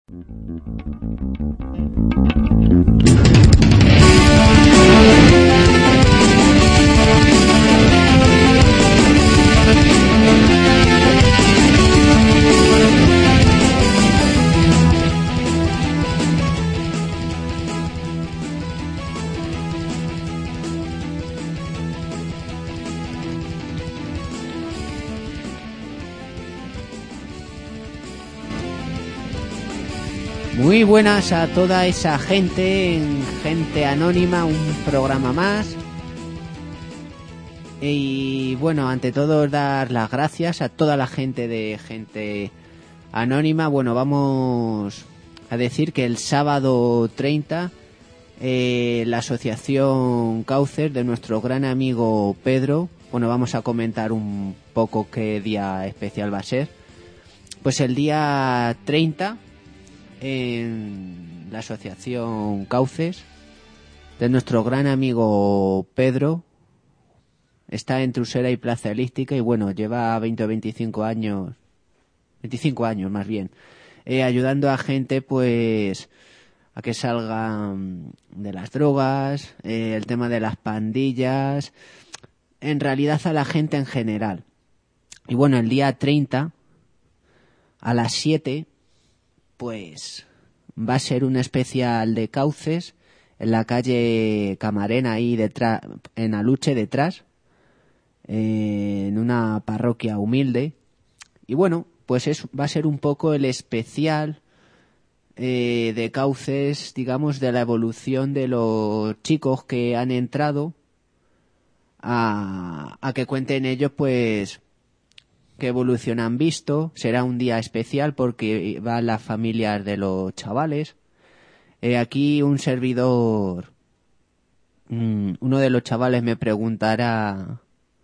Muy buenas a toda esa gente en Gente Anónima, un programa más. Y bueno, ante todo dar las gracias a toda la gente de Gente Anónima. Bueno, vamos a decir que el sábado 30 la asociación Cauces de nuestro gran amigo Pedro, bueno, vamos a comentar un poco qué día especial va a ser. Pues el día 30 en la asociación Cauces de nuestro gran amigo Pedro, está entre Usera y Plaza Elíptica y bueno, lleva 20 o 25 años más bien, ayudando a gente pues a que salgan de las drogas, el tema de las pandillas, en realidad a la gente en general. Y bueno, el día 30 a las 7 pues va a ser un especial de Cauces en la calle Camarena, ahí detrás, en Aluche detrás, en una parroquia humilde. Y bueno, pues va a ser un poco el especial de Cauces, digamos, de la evolución de los chicos que han entrado a que cuenten ellos pues qué evolución han visto. Será un día especial porque van las familias de los chavales. Aquí un servidor, uno de los chavales me preguntará,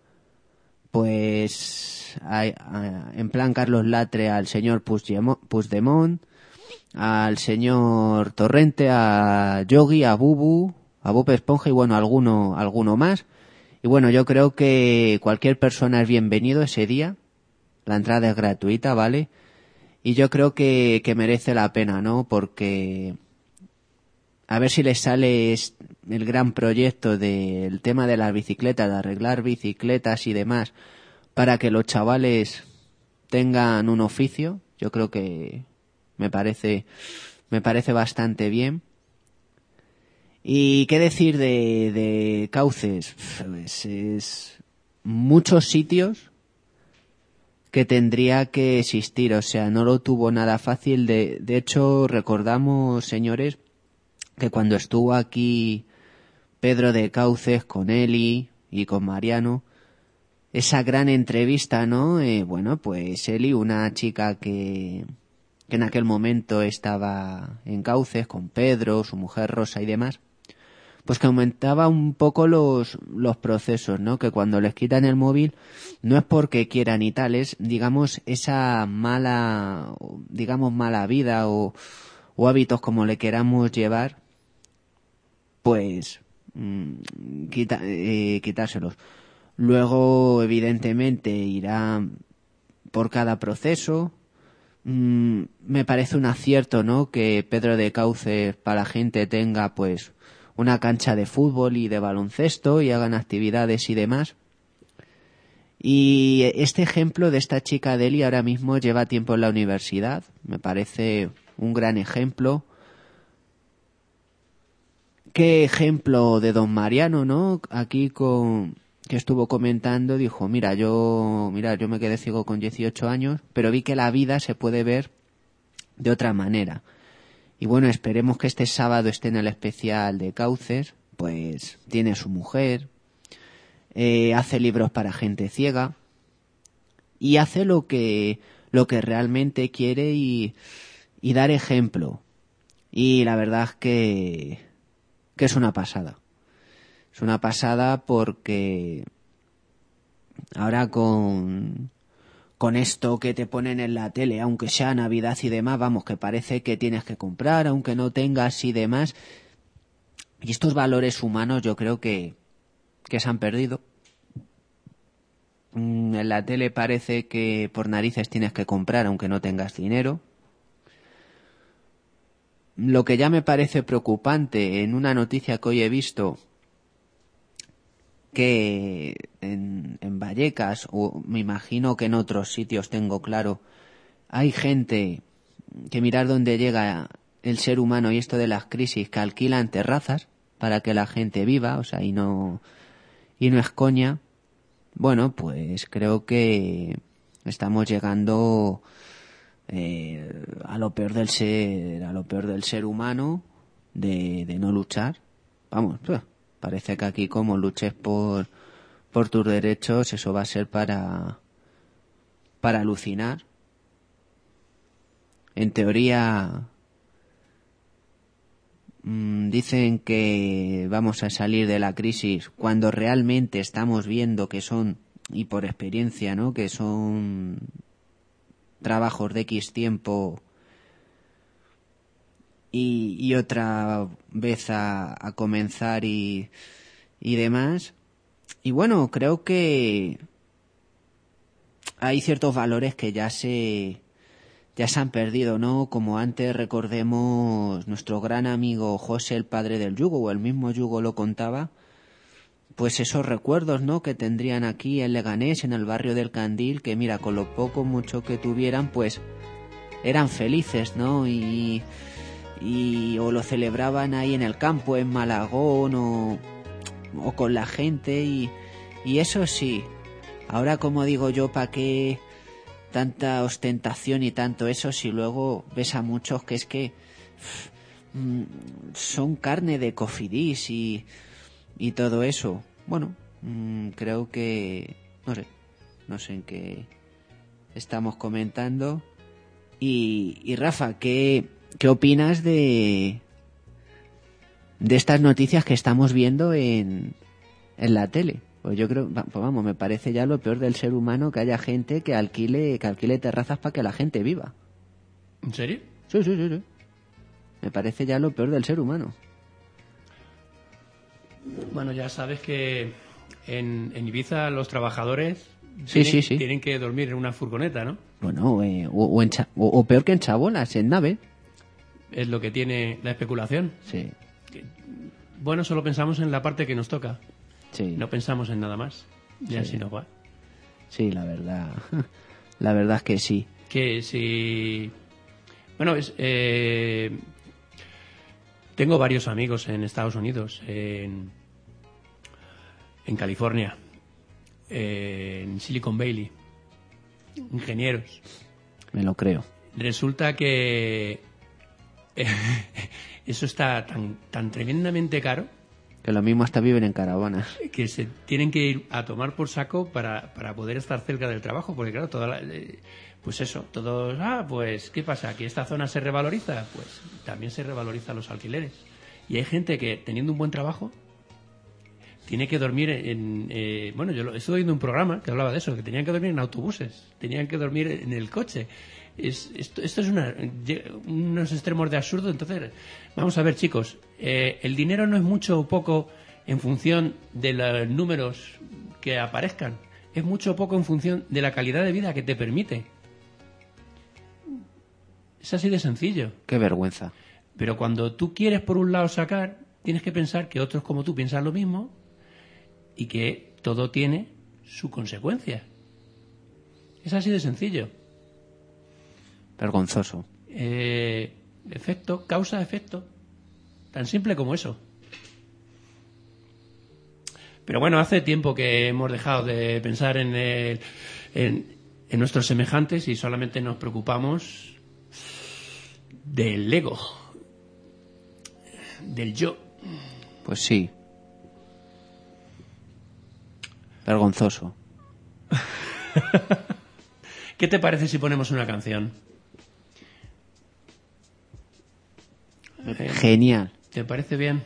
pues, en plan Carlos Latre, al señor Puigdemont, al señor Torrente, a Yogi, a Bubu, a Bob Esponja y bueno, alguno más. Y bueno, yo creo que cualquier persona es bienvenido ese día. La entrada es gratuita, ¿vale? Y yo creo que merece la pena, ¿no? Porque a ver si les sale el gran proyecto del tema de las bicicletas, de arreglar bicicletas y demás, para que los chavales tengan un oficio. Yo creo que me parece bastante bien. ¿Y qué decir de Cauces? Pues es muchos sitios que tendría que existir, o sea, no lo tuvo nada fácil. De hecho, recordamos, señores, que cuando estuvo aquí Pedro de Cauces con Eli y con Mariano, esa gran entrevista, ¿no? Bueno, pues Eli, una chica que en aquel momento estaba en Cauces con Pedro, su mujer Rosa y demás, pues que aumentaba un poco los procesos, ¿no? Que cuando les quitan el móvil no es porque quieran y tal, es, digamos, esa mala vida o hábitos como le queramos llevar, pues quitárselos. Luego, evidentemente, irá por cada proceso. Me parece un acierto, ¿no? Que Pedro de Cauces para la gente tenga, pues, una cancha de fútbol y de baloncesto y hagan actividades y demás. Y este ejemplo de esta chica Deli ahora mismo lleva tiempo en la universidad. Me parece un gran ejemplo. Qué ejemplo de don Mariano, ¿no? Aquí que estuvo comentando, dijo, mira, yo me quedé ciego con 18 años, pero vi que la vida se puede ver de otra manera. Y bueno, esperemos que este sábado esté en el especial de Cauces, pues tiene su mujer, hace libros para gente ciega y hace lo que realmente quiere y dar ejemplo. Y la verdad es que es una pasada. Es una pasada porque ahora con esto que te ponen en la tele, aunque sea Navidad y demás, vamos, que parece que tienes que comprar, aunque no tengas y demás. Y estos valores humanos yo creo que se han perdido. En la tele parece que por narices tienes que comprar aunque no tengas dinero. lo que ya me parece preocupante en una noticia que hoy he visto, que en Vallecas, o me imagino que en otros sitios, tengo claro, hay gente que, mirar dónde llega el ser humano y esto de las crisis, que alquilan terrazas para que la gente viva, o sea, y no es coña. Bueno, pues creo que estamos llegando a lo peor del ser humano, de no luchar. Vamos, parece que aquí, como luches por tus derechos, eso va a ser para alucinar. En teoría, dicen que vamos a salir de la crisis cuando realmente estamos viendo que son, y por experiencia, ¿no?, que son trabajos de X tiempo y otra vez a comenzar y demás. Y bueno, creo que hay ciertos valores que ya se han perdido, ¿no? Como antes, recordemos, nuestro gran amigo José, el padre del yugo, o el mismo yugo lo contaba, pues esos recuerdos, ¿no?, que tendrían aquí en Leganés, en el barrio del Candil, que mira, con lo poco mucho que tuvieran, pues eran felices, ¿no? Y o lo celebraban ahí en el campo, en Malagón, o con la gente, y eso sí. Ahora, como digo yo, ¿para qué tanta ostentación y tanto eso si luego ves a muchos que es que son carne de cofidis y todo eso? Bueno, creo que no sé en qué estamos comentando. Y Rafa, ¿qué opinas de estas noticias que estamos viendo en la tele? Pues yo creo, pues vamos, me parece ya lo peor del ser humano que haya gente que alquile terrazas para que la gente viva. ¿En serio? Sí. Me parece ya lo peor del ser humano. Bueno, ya sabes que en Ibiza los trabajadores tienen que dormir en una furgoneta, ¿no? Bueno, o peor que en chabolas, en nave. Es lo que tiene la especulación. Sí. Bueno, solo pensamos en la parte que nos toca. Sí. No pensamos en nada más. Y así nos va. Sí, la verdad. La verdad es que sí. Que si... Bueno, tengo varios amigos en Estados Unidos, en California, en Silicon Valley, ingenieros. Me lo creo. Resulta que eso está tan tremendamente caro que lo mismo hasta viven en caravanas, que se tienen que ir a tomar por saco para poder estar cerca del trabajo, porque claro, pues eso, todos, pues ¿qué pasa? ¿Que esta zona se revaloriza? Pues también se revalorizan los alquileres. Y hay gente que, teniendo un buen trabajo, tiene que dormir bueno, yo estuve viendo un programa que hablaba de eso, que tenían que dormir en autobuses, tenían que dormir en el coche. Esto es unos extremos de absurdo. Entonces, vamos a ver, chicos, el dinero no es mucho o poco en función de los números que aparezcan, es mucho o poco en función de la calidad de vida que te permite. Es así de sencillo. Qué vergüenza. Pero cuando tú quieres por un lado sacar, tienes que pensar que otros como tú piensan lo mismo y que todo tiene su consecuencia. Es así de sencillo. Vergonzoso. Efecto, causa, efecto. Tan simple como eso. Pero bueno, hace tiempo que hemos dejado de pensar en nuestros semejantes y solamente nos preocupamos del ego, del yo. Pues sí. Vergonzoso. ¿Qué te parece si ponemos una canción? Genial. ¿Te parece bien?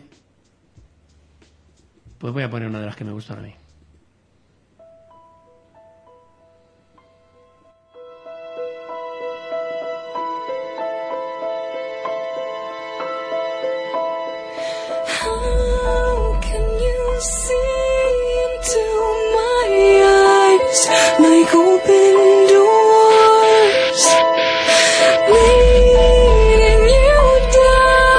Pues voy a poner una de las que me gustan a mí. How can you see into my eyes like open doors, leading you down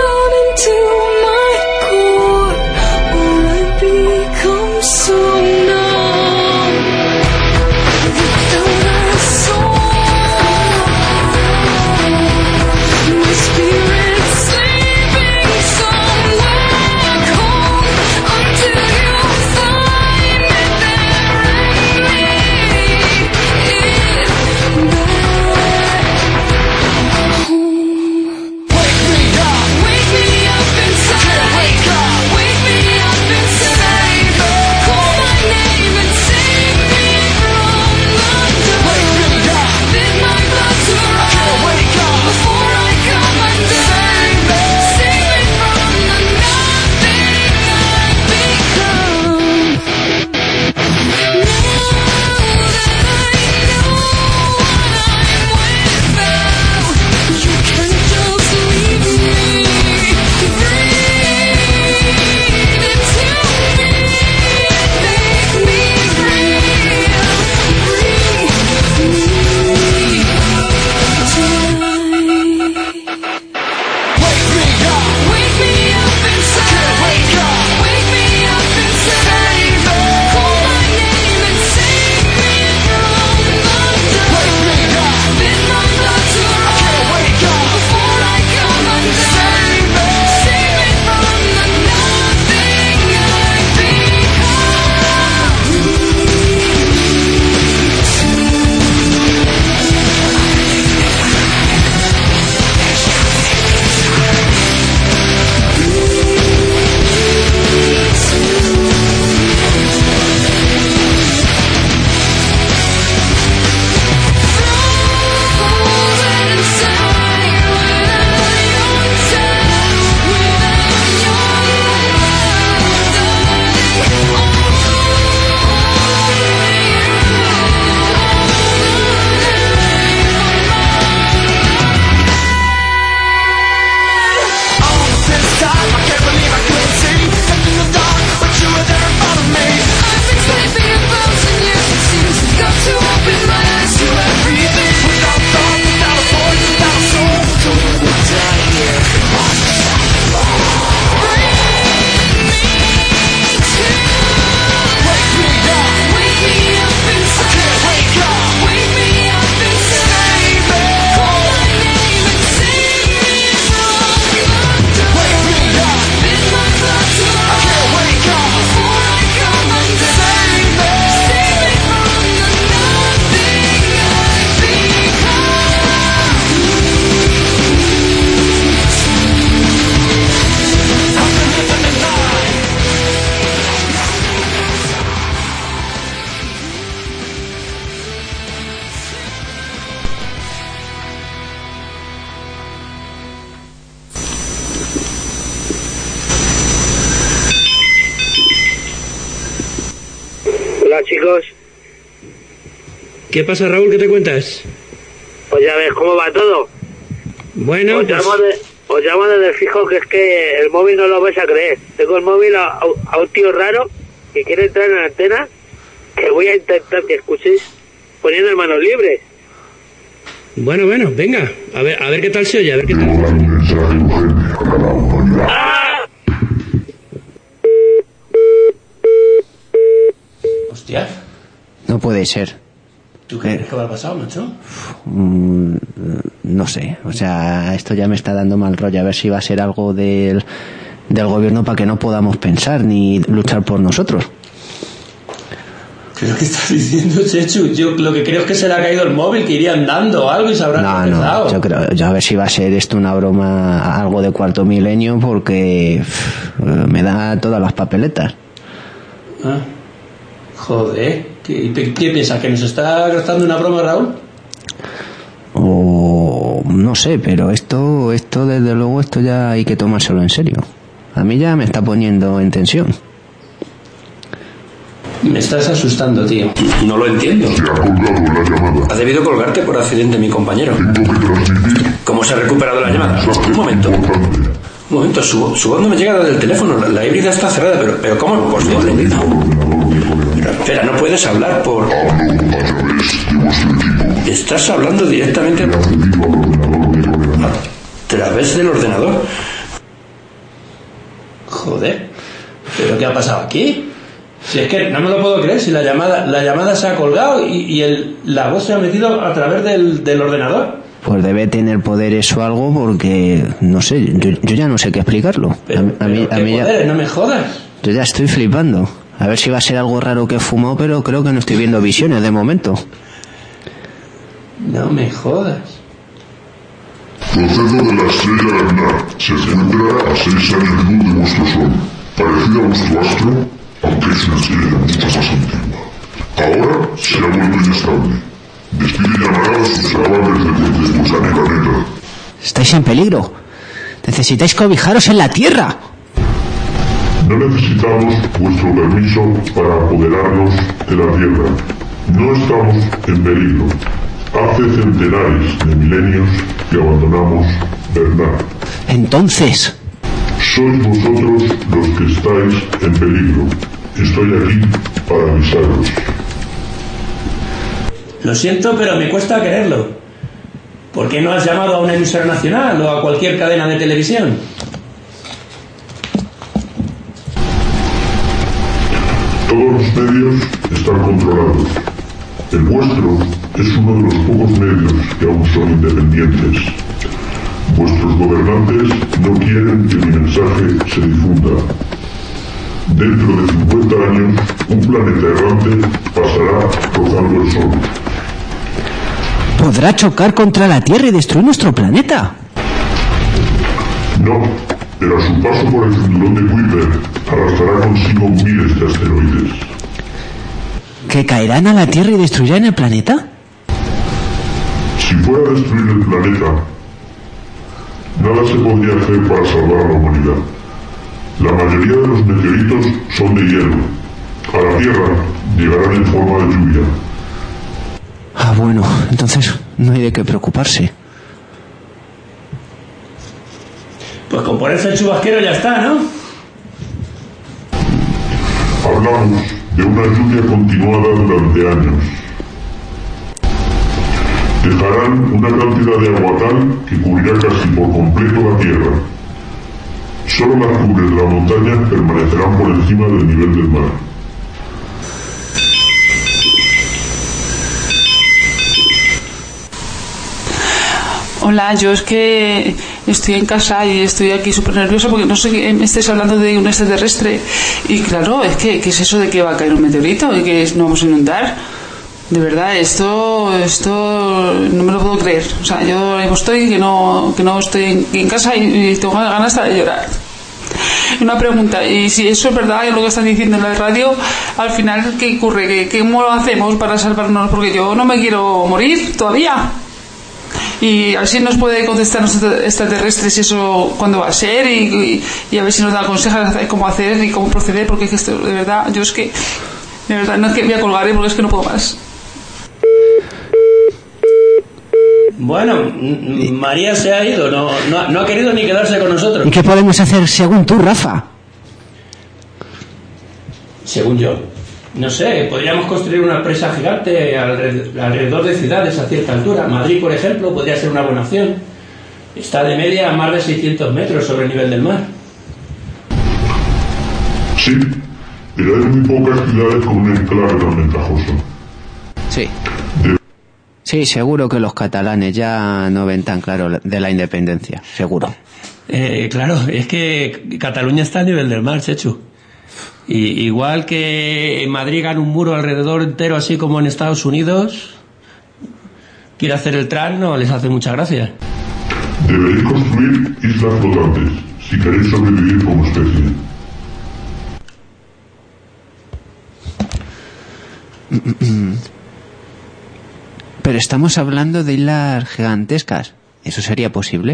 Hola, chicos. ¿Qué pasa, Raúl? ¿Qué te cuentas? Pues ya ves cómo va todo. Bueno, Os llamo desde el fijo, que es que el móvil no lo vais a creer. Tengo el móvil a un tío raro que quiere entrar en la antena, que voy a intentar que escuchéis poniendo en manos libres. Bueno, venga. A ver qué tal se oye, a ver qué tal. ¡Ah! Hostia. No puede ser. ¿Tú crees que habrá pasado, macho? No sé, o sea, esto ya me está dando mal rollo, a ver si va a ser algo del gobierno para que no podamos pensar ni luchar por nosotros. ¿Qué es lo que estás diciendo, Chechu? Yo lo que creo es que se le ha caído el móvil, que iría andando o algo y se habrá tropezado. Yo a ver si va a ser esto una broma, algo de cuarto milenio, porque me da todas las papeletas. Ah, joder. ¿Qué piensas? ¿Que nos está gastando una broma, Raúl? O no sé, pero esto desde luego esto ya hay que tomárselo en serio. A mí ya me está poniendo en tensión. Me estás asustando, tío. No lo entiendo. Se ha colgado la llamada. Ha debido colgarte por accidente mi compañero. Tengo que transmitir. ¿Cómo se ha recuperado la llamada? Un momento, su voz no me llega desde el teléfono. La híbrida está cerrada, pero ¿cómo? Por favor, espera, no puedes hablar por... Hablo a través de vuestro equipo. Estás hablando directamente a través del ordenador. Joder, ¿pero qué ha pasado aquí? Si es que no me lo puedo creer, si la llamada se ha colgado y la voz se ha metido a través del ordenador. Pues debe tener poderes o algo, porque no sé, yo ya no sé qué explicarlo. A mí ya... No me jodas. Yo ya estoy flipando. A ver si va a ser algo raro que he fumado, pero creo que no estoy viendo visiones de momento. No me jodas. Procedo de la estrella Garnar. Se encuentra a 6 años luz de vuestro sol. Parecida a vuestro astro, aunque es una estrella mucho más antigua. Ahora se ha vuelto inestable. Despide llamadas sus cadáveres de vuestro planeta. Estáis en peligro. Necesitáis cobijaros en la Tierra. No necesitamos vuestro permiso para apoderarnos de la Tierra. No estamos en peligro. Hace centenares de milenios que abandonamos Bernard. Entonces... Sois vosotros los que estáis en peligro. Estoy aquí para avisaros. Lo siento, pero me cuesta creerlo. ¿Por qué no has llamado a una emisora nacional o a cualquier cadena de televisión? Todos los medios están controlados. El vuestro es uno de los pocos medios que aún son independientes. Vuestros gobernantes no quieren que mi mensaje se difunda. Dentro de 50 años, un planeta errante pasará rozando el Sol. ¿Podrá chocar contra la Tierra y destruir nuestro planeta? No, pero a su paso por el cinturón de Kuiper arrastrará consigo miles de asteroides. ¿Que caerán a la Tierra y destruirán el planeta? Si fuera a destruir el planeta, nada se podría hacer para salvar a la humanidad. La mayoría de los meteoritos son de hielo. A la Tierra llegarán en forma de lluvia. Ah, bueno, entonces no hay de qué preocuparse. Pues con ponerse el chubasquero ya está, ¿no? Hablamos de una lluvia continuada durante años. Dejarán una cantidad de agua tal que cubrirá casi por completo la Tierra. Solo las cumbres de la montaña permanecerán por encima del nivel del mar. Hola, yo es que estoy en casa y estoy aquí súper nerviosa porque no sé qué me estés hablando de un extraterrestre. Y claro, es que ¿qué es eso de que va a caer un meteorito y que nos vamos a inundar? De verdad, esto no me lo puedo creer. O sea, yo estoy que no estoy en casa y tengo ganas hasta de llorar. Una pregunta, y si eso es verdad, es lo que están diciendo en la radio, al final, ¿qué ocurre? ¿Cómo lo hacemos para salvarnos? Porque yo no me quiero morir todavía. Y a ver si nos puede contestar los extraterrestres eso cuándo va a ser y a ver si nos da consejos de cómo hacer y cómo proceder, porque es que esto, de verdad, yo es que De verdad, no, es que voy a colgar, porque es que no puedo más. Bueno, María se ha ido, no ha querido ni quedarse con nosotros. ¿Y qué podemos hacer según tú, Rafa? Según yo. No sé, podríamos construir una presa gigante alrededor de ciudades a cierta altura. Madrid, por ejemplo, podría ser una buena opción. Está de media a más de 600 metros sobre el nivel del mar. Sí, pero hay muy pocas ciudades con un enclave tan ventajoso. Sí. Sí, seguro que los catalanes ya no ven tan claro de la independencia, seguro. Claro, es que Cataluña está a nivel del mar, Chechu. Y igual que en Madrid gana un muro alrededor entero, así como en Estados Unidos, quiere hacer el TRAN, no les hace mucha gracia. Deberéis construir islas flotantes si queréis sobrevivir como especie. Pero estamos hablando de islas gigantescas. ¿Eso sería posible?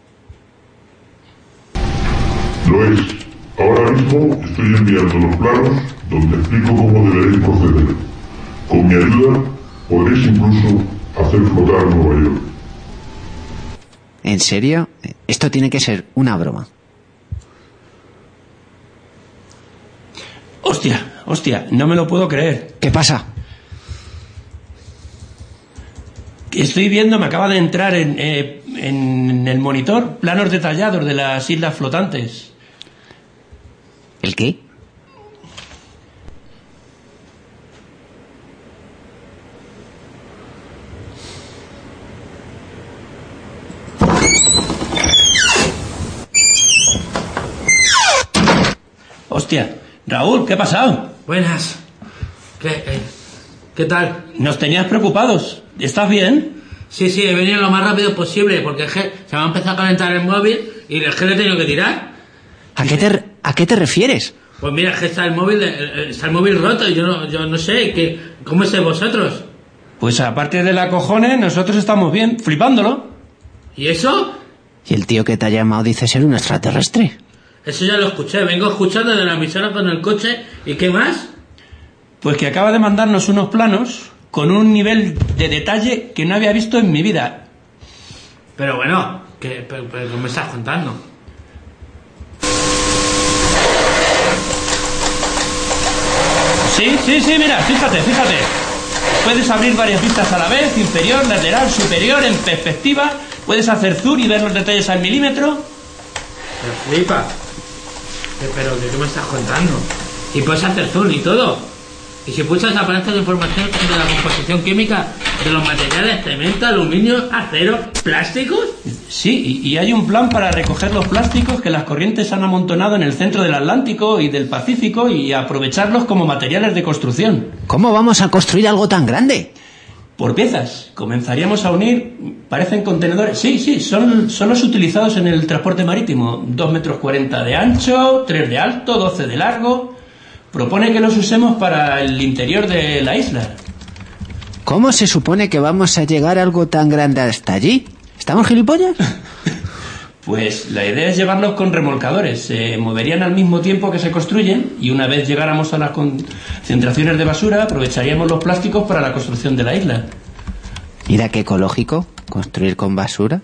Lo es. Ahora mismo estoy enviando los planos donde explico cómo deberéis proceder. Con mi ayuda podréis incluso hacer flotar Nueva York. ¿En serio? Esto tiene que ser una broma. Hostia, no me lo puedo creer. ¿Qué pasa? Estoy viendo, me acaba de entrar en el monitor planos detallados de las islas flotantes. ¿El qué? Hostia, Raúl, ¿qué ha pasado? Buenas. ¿Qué tal? Nos tenías preocupados. ¿Estás bien? Sí, he venido lo más rápido posible porque es que se me ha empezado a calentar el móvil y es que le he tenido que tirar. ¿A qué te refieres? Pues mira, es que está el móvil roto y yo no sé, ¿cómo estáis vosotros? Pues aparte de la cojones, nosotros estamos bien, flipándolo. ¿Y eso? Y el tío que te ha llamado dice ser un extraterrestre. Eso ya lo escuché, vengo escuchando de la emisora con el coche. ¿Y qué más? Pues que acaba de mandarnos unos planos con un nivel de detalle que no había visto en mi vida. Pero bueno, ¿qué me estás contando? Sí, mira, fíjate. Puedes abrir varias vistas a la vez, inferior, lateral, superior, en perspectiva. Puedes hacer zoom y ver los detalles al milímetro. Pero flipa. ¿Pero qué me estás contando? Y puedes hacer zoom y todo. Y si pulsas aparece la información de la composición química de los materiales, cemento, aluminio, acero, plásticos. Sí, y hay un plan para recoger los plásticos que las corrientes han amontonado en el centro del Atlántico y del Pacífico y aprovecharlos como materiales de construcción. ¿Cómo vamos a construir algo tan grande? Por piezas. Comenzaríamos a unir, parecen contenedores. Sí, son los utilizados en el transporte marítimo. 2,40 metros de ancho, 3 de alto, 12 de largo. Propone que los usemos para el interior de la isla. ¿Cómo se supone que vamos a llegar a algo tan grande hasta allí? ¿Estamos gilipollas? Pues la idea es llevarlos con remolcadores. Se moverían al mismo tiempo que se construyen y una vez llegáramos a las concentraciones de basura aprovecharíamos los plásticos para la construcción de la isla. Mira qué ecológico, construir con basura.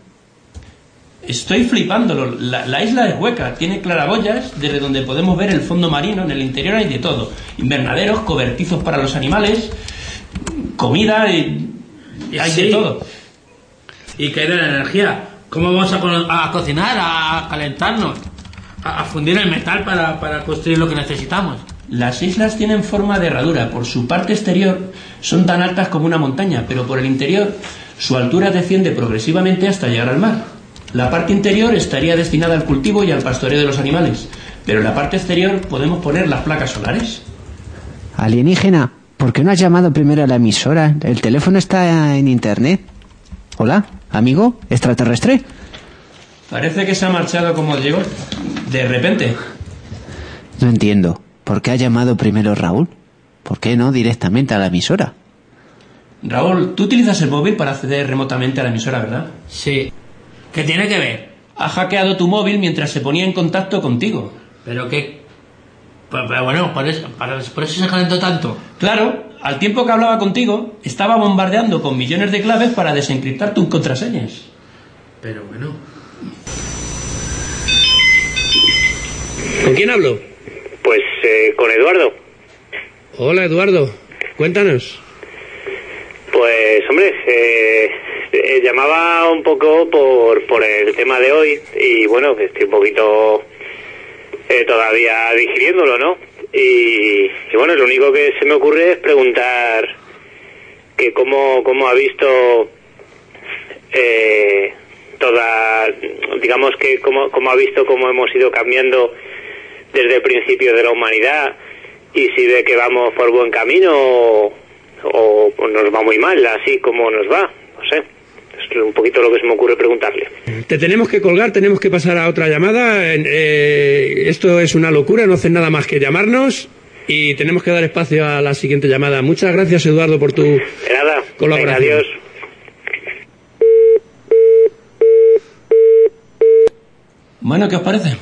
Estoy flipándolo. La isla es hueca, tiene claraboyas desde donde podemos ver el fondo marino. En el interior hay de todo: invernaderos, cobertizos para los animales, comida y hay de todo. ¿Y qué de la energía? ¿Cómo vamos a cocinar, a calentarnos, a fundir el metal para construir lo que necesitamos? Las islas tienen forma de herradura. Por su parte exterior son tan altas como una montaña, pero por el interior su altura desciende progresivamente hasta llegar al mar. La parte interior estaría destinada al cultivo y al pastoreo de los animales, pero en la parte exterior podemos poner las placas solares. Alienígena, ¿por qué no has llamado primero a la emisora? El teléfono está en internet. Hola, amigo extraterrestre. Parece que se ha marchado como llegó, de repente. No entiendo. ¿Por qué ha llamado primero Raúl? ¿Por qué no directamente a la emisora? Raúl, tú utilizas el móvil para acceder remotamente a la emisora, ¿verdad? Sí. ¿Qué tiene que ver? Ha hackeado tu móvil mientras se ponía en contacto contigo. ¿Pero qué Pero bueno, por eso se calentó tanto. Claro, al tiempo que hablaba contigo, estaba bombardeando con millones de claves para desencriptar tus contraseñas. Pero bueno. ¿Con quién hablo? Pues con Eduardo. Hola, Eduardo. Cuéntanos. Pues, hombre, llamaba un poco por el tema de hoy y bueno, estoy un poquito todavía digiriéndolo, ¿no? Y bueno, lo único que se me ocurre es preguntar que cómo ha visto digamos que cómo ha visto cómo hemos ido cambiando desde el principio de la humanidad y si ve que vamos por buen camino o nos va muy mal, así como nos va, no sé. Es un poquito lo que se me ocurre preguntarle. Te tenemos que colgar, tenemos que pasar a otra llamada. Esto es una locura, no hacen nada más que llamarnos y tenemos que dar espacio a la siguiente llamada. Muchas gracias, Eduardo, por tu De nada. colaboración. Venga, adiós. Bueno, ¿qué os parece?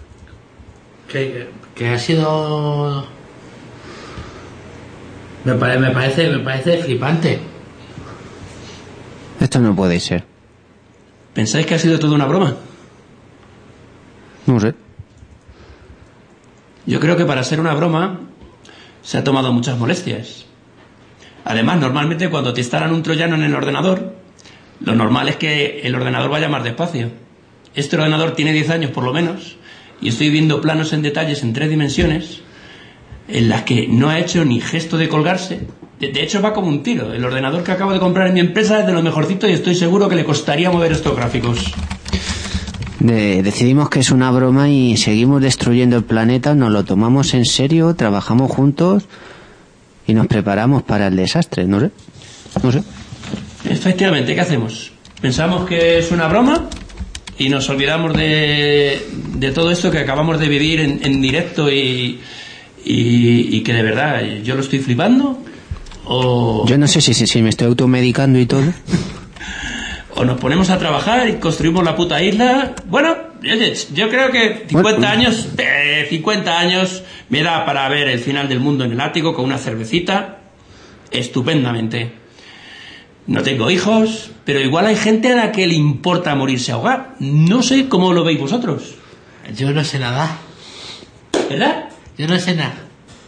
Que ha sido... Me parece flipante. Esto no puede ser. ¿Pensáis que ha sido toda una broma? No sé. Yo creo que para ser una broma se ha tomado muchas molestias. Además, normalmente cuando te instalan un troyano en el ordenador, lo normal es que el ordenador vaya más despacio. Este ordenador tiene 10 años por lo menos y estoy viendo planos en detalles en 3 dimensiones en las que no ha hecho ni gesto de colgarse. De hecho va como un tiro. El ordenador que acabo de comprar en mi empresa es de lo mejorcito y estoy seguro que le costaría mover estos gráficos. Decidimos que es una broma y seguimos destruyendo el planeta, nos lo tomamos en serio, trabajamos juntos y nos preparamos para el desastre, no sé. Efectivamente, ¿qué hacemos? Pensamos que es una broma y nos olvidamos de todo esto que acabamos de vivir en directo y que de verdad yo lo estoy flipando o... Yo no sé si me estoy automedicando y todo. O nos ponemos a trabajar y construimos la puta isla. Bueno, yo creo que 50 años me da para ver el final del mundo en el ático con una cervecita estupendamente. No tengo hijos, pero igual hay gente a la que le importa morirse ahogar. No sé cómo lo veis vosotros. Yo no sé nada. ¿Verdad? Yo no sé nada.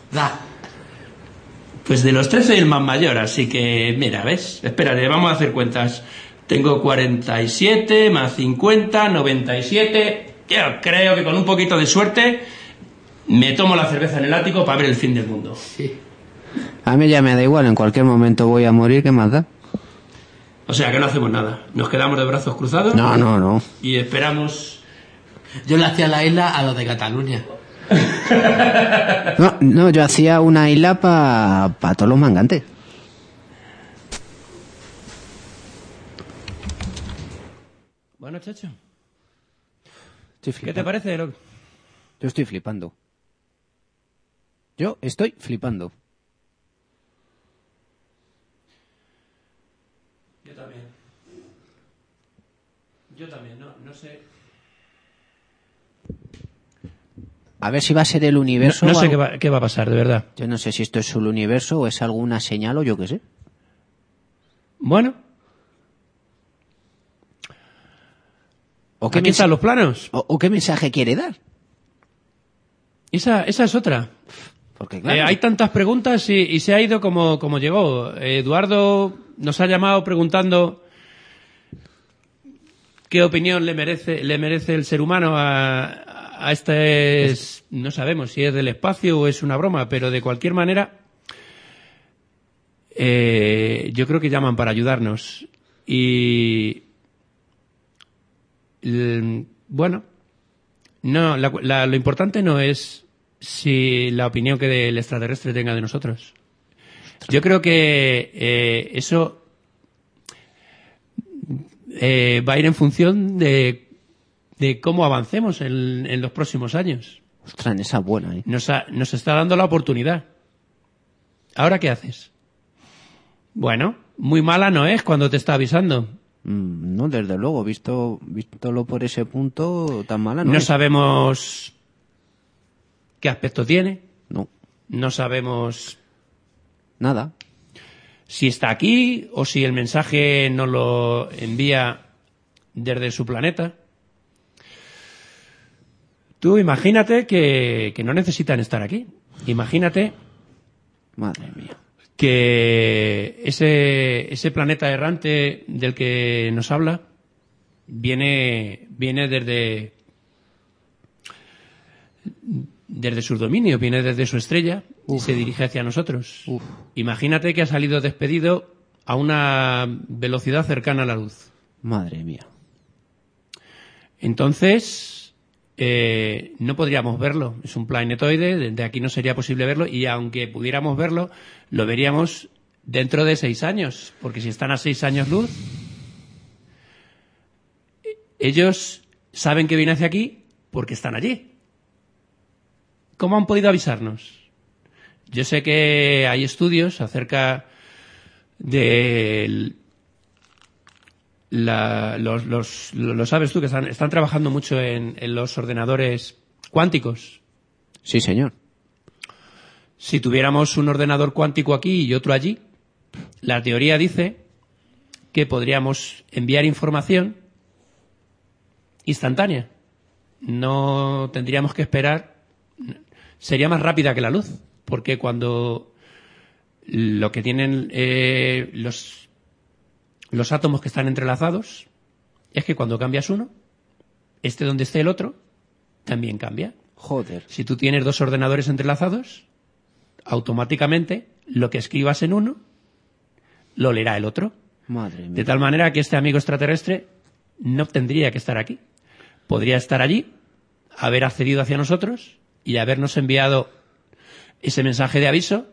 Pues de los 3 soy el más mayor, así que mira, ¿ves? Espérate, vamos a hacer cuentas. Tengo 47 más 50, 97. Yo creo que con un poquito de suerte me tomo la cerveza en el ático para ver el fin del mundo. Sí. A mí ya me da igual, en cualquier momento voy a morir, ¿qué más da? O sea que no hacemos nada. Nos quedamos de brazos cruzados. No. Y esperamos. Yo le hacía la isla a los de Cataluña. No, yo hacía una isla para todos los mangantes. Bueno, chacho. Estoy ¿Qué flipando. te parece? Yo estoy flipando. Yo estoy flipando. Yo también, no sé. A ver si va a ser el universo. No o sé algo. qué va a pasar, de verdad. Yo no sé si esto es el universo o es alguna señal o yo qué sé. Bueno. ¿O qué, Aquí están los planos. o qué mensaje quiere dar? Esa es otra. Porque claro, Hay tantas preguntas y se ha ido como llegó. Eduardo nos ha llamado preguntando qué opinión le merece el ser humano a este... No sabemos si es del espacio o es una broma, pero de cualquier manera yo creo que llaman para ayudarnos. Y... bueno, no, lo importante no es si la opinión que el extraterrestre tenga de nosotros. Yo creo que eso va a ir en función de cómo avancemos en los próximos años. ostras, esa buena, ¿eh? Nos está dando la oportunidad. ¿Ahora qué haces? Bueno, muy mala no es cuando te está avisando. No, desde luego, vístolo por ese punto, tan mala no No es. sabemos qué aspecto tiene. No. No sabemos Nada. si está aquí o si el mensaje nos lo envía desde su planeta. Tú imagínate que no necesitan estar aquí. Imagínate Madre mía. que ese planeta errante del que nos habla viene desde su dominio, viene desde su estrella y se dirige hacia nosotros. Imagínate que ha salido despedido a una velocidad cercana a la luz. Madre mía. Entonces, no podríamos verlo. Es un planetoide, desde aquí no sería posible verlo, y aunque pudiéramos verlo, lo veríamos dentro de 6 años, porque si están a 6 años luz, ellos saben que viene hacia aquí porque están allí. ¿Cómo han podido avisarnos? Yo sé que hay estudios acerca de lo sabes tú, que están trabajando mucho en los ordenadores cuánticos. Sí, señor. Si tuviéramos un ordenador cuántico aquí y otro allí, la teoría dice que podríamos enviar información instantánea. No tendríamos que esperar. Sería más rápida que la luz, porque cuando lo que tienen los átomos que están entrelazados es que cuando cambias uno, donde esté el otro, también cambia. Joder. Si tú tienes 2 ordenadores entrelazados, automáticamente lo que escribas en uno lo leerá el otro. Madre mía. De tal manera que este amigo extraterrestre no tendría que estar aquí. Podría estar allí, haber accedido hacia nosotros y habernos enviado ese mensaje de aviso.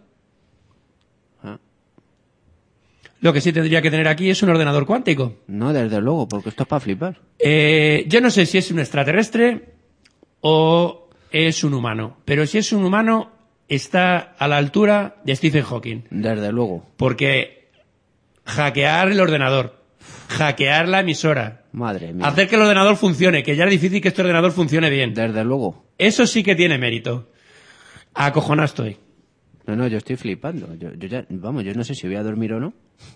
Lo que sí tendría que tener aquí es un ordenador cuántico. No, desde luego, porque esto es para flipar. Yo no sé si es un extraterrestre o es un humano, pero si es un humano está a la altura de Stephen Hawking. Desde luego. Porque hackear el ordenador, hackear la emisora, Madre mía. hacer que el ordenador funcione, que ya es difícil que este ordenador funcione bien. Desde luego. Eso sí que tiene mérito. Acojonado estoy. No, yo estoy flipando. Yo ya, vamos, yo no sé si voy a dormir o no.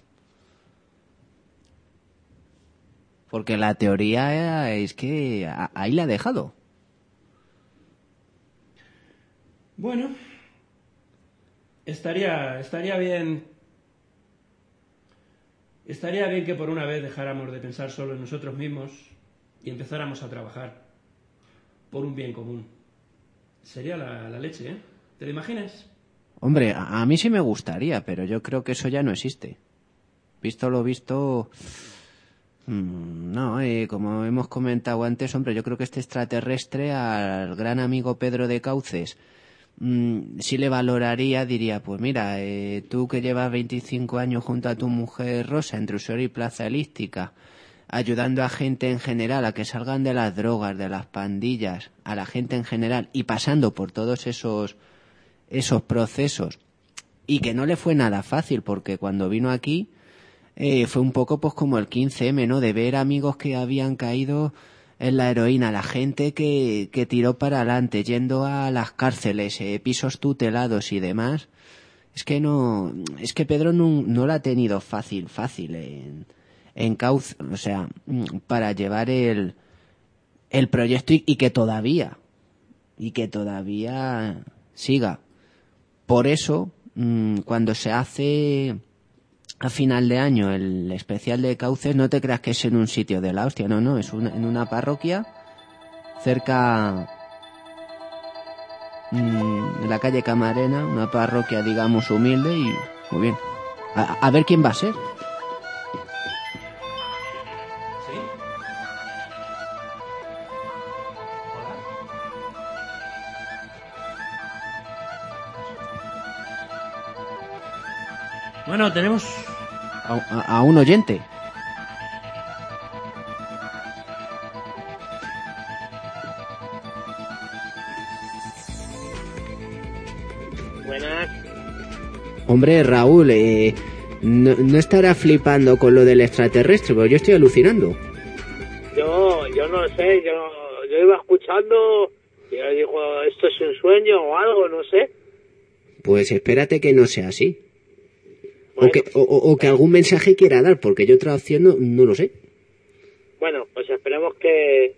Porque la teoría es que ahí la ha dejado. Bueno, estaría bien. Estaría bien que por una vez dejáramos de pensar solo en nosotros mismos y empezáramos a trabajar por un bien común. Sería la leche, ¿eh? ¿Te lo imaginas? Hombre, a mí sí me gustaría, pero yo creo que eso ya no existe. Visto lo visto... No, como hemos comentado antes, hombre, yo creo que este extraterrestre al gran amigo Pedro de Cauces sí le valoraría, diría, pues mira, tú que llevas 25 años junto a tu mujer Rosa entre Usera y Plaza Elíptica, ayudando a gente en general a que salgan de las drogas, de las pandillas, a la gente en general y pasando por todos esos procesos, y que no le fue nada fácil, porque cuando vino aquí fue un poco pues como el 15M, ¿no? De ver amigos que habían caído en la heroína, la gente que tiró para adelante, yendo a las cárceles, pisos tutelados y demás. Es que Pedro no la ha tenido fácil en Cauce, o sea, para llevar el proyecto y que todavía siga. Por eso, cuando se hace a final de año el especial de Cauces, no te creas que es en un sitio de la hostia, no, es en una parroquia cerca de la calle Camarena, una parroquia digamos humilde y muy bien. A ver quién va a ser. Bueno, tenemos a un oyente. Buenas. Hombre, Raúl, no estará flipando con lo del extraterrestre, porque yo estoy alucinando. Yo no sé, yo iba escuchando y yo digo, esto es un sueño o algo, no sé. pues espérate que no sea así. Bueno, O que algún mensaje quiera dar, porque yo otra opción no lo sé. Bueno, pues esperemos que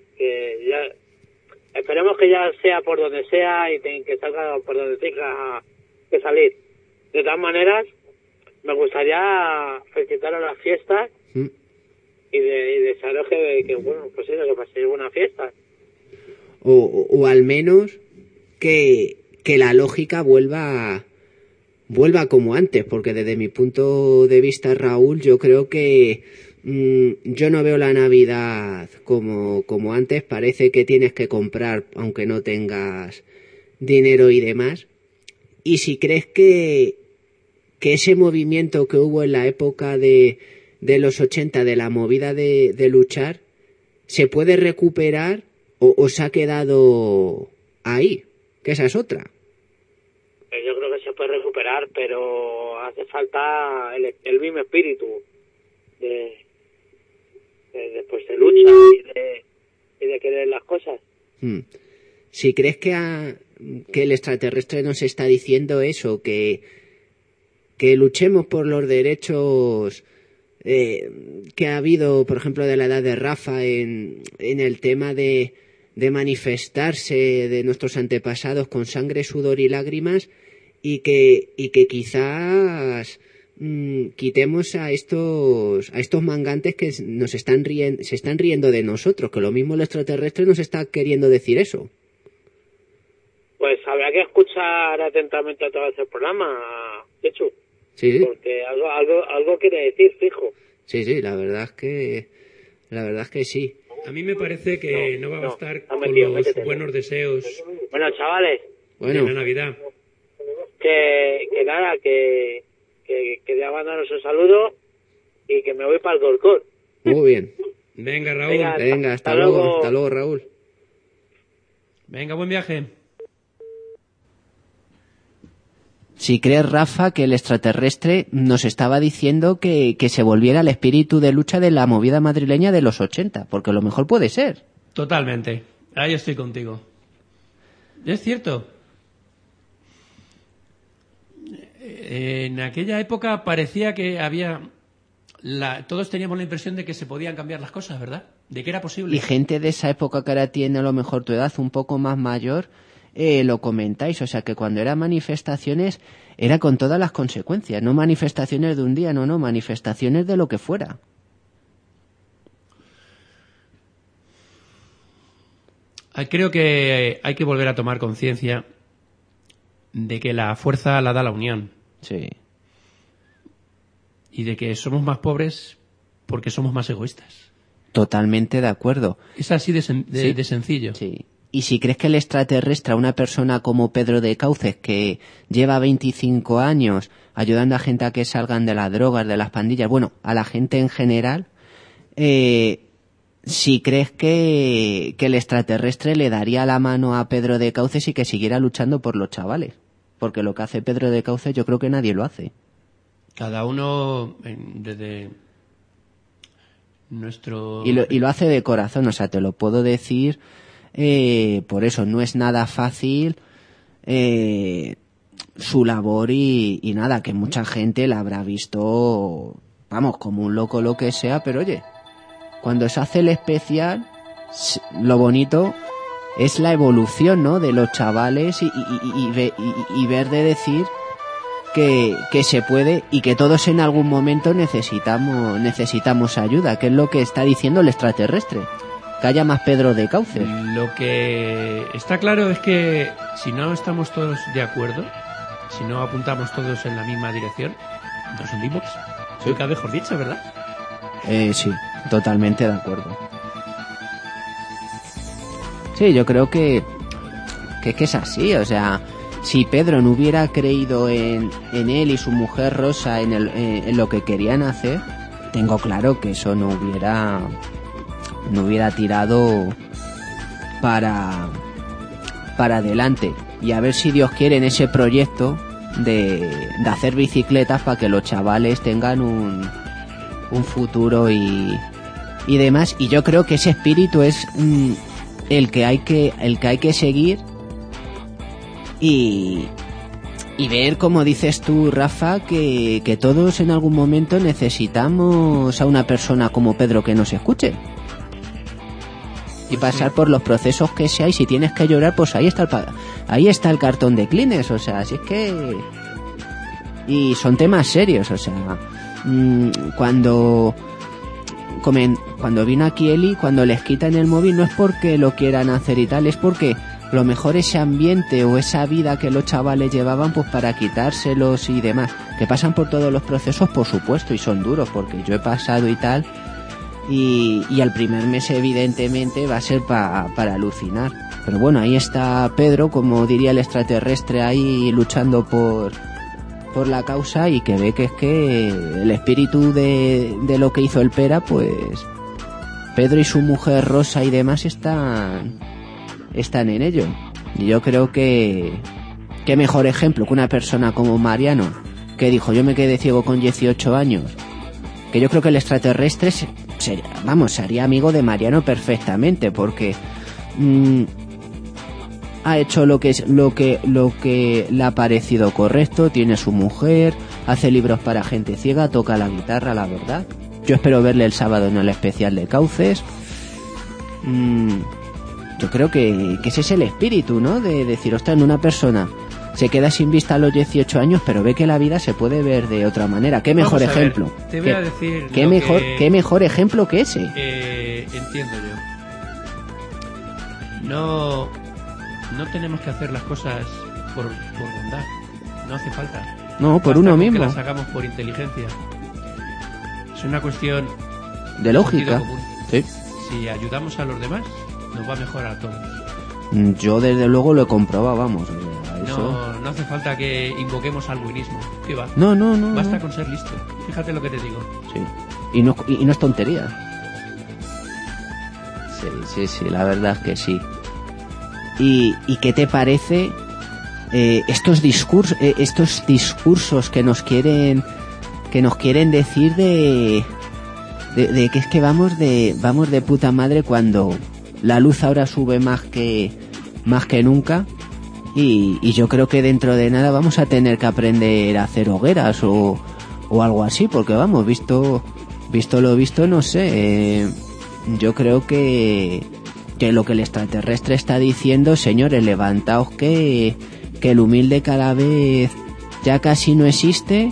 ya sea por donde sea y que salga por donde tenga que salir. De todas maneras, me gustaría felicitar a las fiestas y desearos que bueno, pues eso, que paséis buena fiesta. O al menos que la lógica vuelva como antes, porque desde mi punto de vista, Raúl, yo creo que yo no veo la Navidad como antes. Parece que tienes que comprar aunque no tengas dinero y demás. Y si crees que ese movimiento que hubo en la época de los 80, de la movida de luchar, se puede recuperar o se ha quedado ahí, que esa es otra. Yo creo que se puede recuperar, pero hace falta el mismo espíritu de lucha y de querer las cosas. Si crees que el extraterrestre nos está diciendo eso, que luchemos por los derechos que ha habido, por ejemplo, de la edad de Rafa en el tema de manifestarse de nuestros antepasados con sangre, sudor y lágrimas, y que quizás quitemos a estos mangantes que se están riendo de nosotros, que lo mismo el extraterrestre nos está queriendo decir eso. Pues habrá que escuchar atentamente a todo ese programa, Chechu. Sí. Porque algo quiere decir, fijo. Sí, la verdad es que sí. A mí me parece que no va a bastar con metido, los métete. buenos deseos Bueno, chavales, de la Navidad. que nada, que quería mandaros un saludo y que me voy para el Corcón. Muy bien. Venga, Raúl. Venga, hasta luego. Hasta luego, Raúl. Venga, buen viaje. Si crees, Rafa, que el extraterrestre nos estaba diciendo que se volviera al espíritu de lucha de la movida madrileña de los 80, porque a lo mejor puede ser. Totalmente. Ahí estoy contigo. Es cierto. En aquella época parecía que había... todos teníamos la impresión de que se podían cambiar las cosas, ¿verdad? De que era posible. Y gente de esa época que ahora tiene a lo mejor tu edad un poco más mayor, lo comentáis, o sea que cuando eran manifestaciones era con todas las consecuencias, no manifestaciones de un día, no, manifestaciones de lo que fuera. Creo que hay que volver a tomar conciencia de que la fuerza la da la unión. Sí. Y de que somos más pobres porque somos más egoístas. Totalmente de acuerdo. Es así de sencillo. Sí. Y si crees que el extraterrestre, a una persona como Pedro de Cauces, que lleva 25 años ayudando a gente a que salgan de las drogas, de las pandillas, bueno, a la gente en general, si crees que el extraterrestre le daría la mano a Pedro de Cauces y que siguiera luchando por los chavales. Porque lo que hace Pedro de Cauces yo creo que nadie lo hace. Cada uno desde nuestro... Y lo hace de corazón, o sea, te lo puedo decir... por eso no es nada fácil su labor y nada, que mucha gente la habrá visto, vamos, como un loco lo que sea, pero oye, cuando se hace el especial, lo bonito es la evolución, ¿no?, de los chavales y ver de decir que se puede y que todos en algún momento necesitamos ayuda, que es lo que está diciendo el extraterrestre. Que haya más Pedro de Cauces. Lo que está claro es que si no estamos todos de acuerdo, si no apuntamos todos en la misma dirección, nos hundimos. Sí. Nunca mejor dicho, ¿verdad? Sí, totalmente de acuerdo. Sí, yo creo que es así, o sea, si Pedro no hubiera creído en él y su mujer Rosa en lo que querían hacer, tengo claro que eso no hubiera tirado para adelante. Y a ver si Dios quiere en ese proyecto de hacer bicicletas para que los chavales tengan un futuro y demás. Y yo creo que ese espíritu es el que hay que seguir y Y ver, como dices tú, Rafa, que todos en algún momento necesitamos a una persona como Pedro que nos escuche. Y pasar por los procesos que sea, y si tienes que llorar, pues ahí está el cartón de Kleenex, o sea, así es que... Y son temas serios, o sea, cuando vino aquí Eli, cuando les quitan el móvil, no es porque lo quieran hacer y tal, es porque lo mejor ese ambiente o esa vida que los chavales llevaban, pues para quitárselos y demás, que pasan por todos los procesos, por supuesto, y son duros, porque yo he pasado y tal, y al primer mes evidentemente va a ser para alucinar. Pero bueno, ahí está Pedro, como diría el extraterrestre, ahí luchando por la causa, y que ve que es que el espíritu de lo que hizo el Pera, pues Pedro y su mujer Rosa y demás están en ello. Y yo creo que qué mejor ejemplo que una persona como Mariano, que dijo yo me quedé ciego con 18 años, que yo creo que el extraterrestre se haría amigo de Mariano perfectamente, porque ha hecho lo que le ha parecido correcto, tiene su mujer, hace libros para gente ciega, toca la guitarra, la verdad. Yo espero verle el sábado en el especial de Cauces. Yo creo que ese es el espíritu, ¿no? De decir, ostras, una persona se queda sin vista a los 18 años, pero ve que la vida se puede ver de otra manera. ¿Qué mejor ejemplo? Te voy a decir... ¿Qué mejor ejemplo que ese? Entiendo yo. No tenemos que hacer las cosas por bondad. No hace falta. No, por Basta uno con mismo. que las hagamos por inteligencia. Es una cuestión de lógica. Común. Sí. Si ayudamos a los demás, nos va a mejorar a todos. Yo desde luego lo he comprobado, vamos. No hace falta que invoquemos al buenismo. ¿Qué va? No. Basta con ser listo. Fíjate lo que te digo. Sí. Y no es tontería. Sí, la verdad es que sí. ¿Y qué te parece estos discursos que nos quieren decir de que es que vamos de puta madre cuando la luz ahora sube más que nunca, y yo creo que dentro de nada vamos a tener que aprender a hacer hogueras o algo así, porque vamos, visto lo visto, no sé, yo creo que lo que el extraterrestre está diciendo, señores, levantaos que el humilde cada vez ya casi no existe,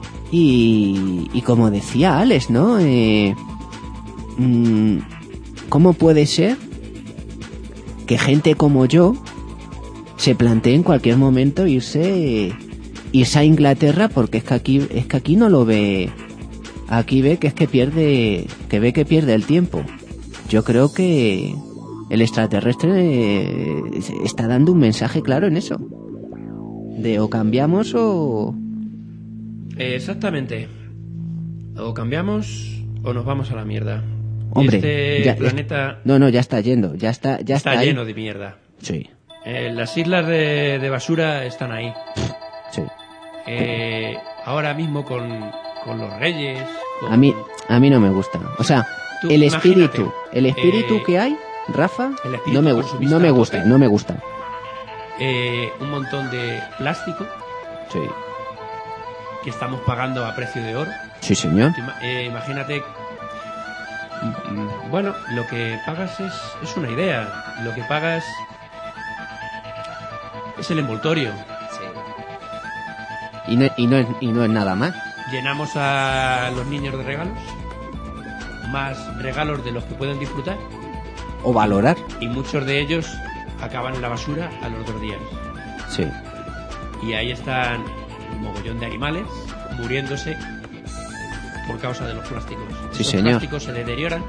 y como decía Alex, ¿no? ¿Cómo puede ser que gente como yo se plantee en cualquier momento irse a Inglaterra? Porque es que aquí no lo ve, aquí ve que pierde el tiempo. Yo creo que el extraterrestre está dando un mensaje claro en eso, de o cambiamos o... Exactamente. O cambiamos o nos vamos a la mierda. Hombre, Planeta... No, ya está yendo, ya está lleno de mierda. Sí. Las islas de basura están ahí. Sí. Ahora mismo con los reyes... A mí no me gusta. O sea, el espíritu que hay, Rafa, no me gusta. Un montón de plástico. Sí. Que estamos pagando a precio de oro. Sí, señor. Imagínate. Bueno, lo que pagas es una idea. Lo que pagas es el envoltorio. Sí. Y no es nada más. Llenamos a los niños de regalos. Más regalos de los que pueden disfrutar. O valorar. Y muchos de ellos acaban en la basura a los 2 días. Sí. Y ahí están un mogollón de animales muriéndose por causa de los plásticos. Sí, Los plásticos se deterioran,